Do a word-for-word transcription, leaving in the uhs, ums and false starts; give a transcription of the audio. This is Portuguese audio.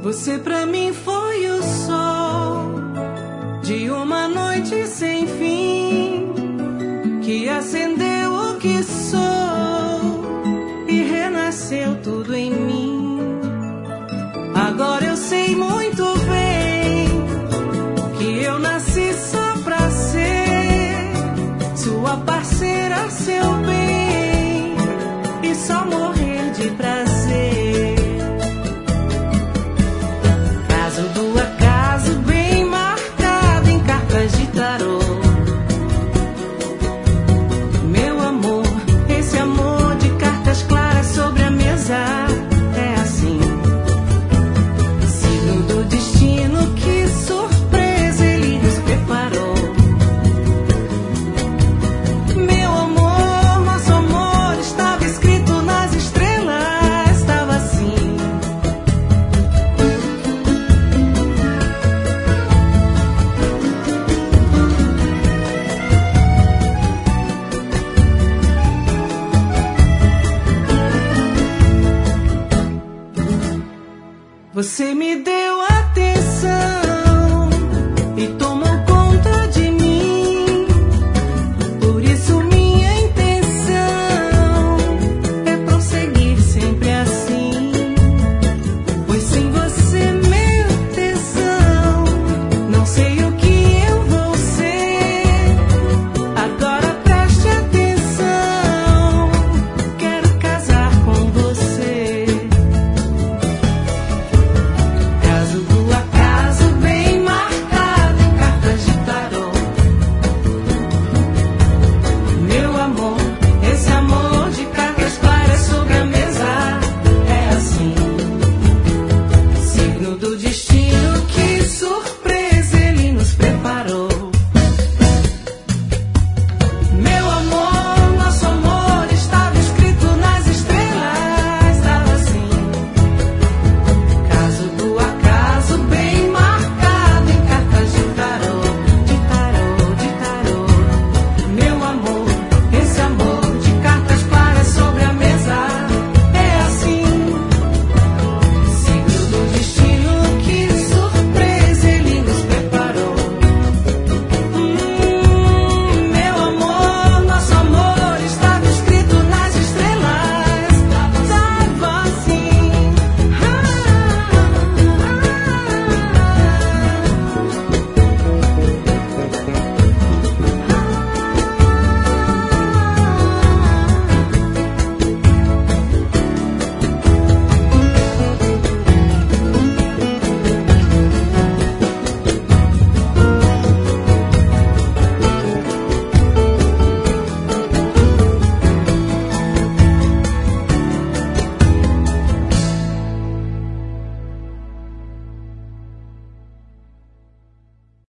Você pra mim foi o sol de uma noite sem fim, que acendeu o que sou e renasceu tudo em mim. Agora eu sei muito bem que eu nasci só pra ser sua parceira, seu bem, e só morrer de prazer. Caso do acaso bem marcado em cartas de tarô. Meu amor, esse amor de cartas claras sobre a mesa é assim. Signo do destino, que surpresa ele nos preparou. Meu amor, nosso amor estava escrito nas estrelas, estava assim. Você me deu atenção e tomou conta de mim, por isso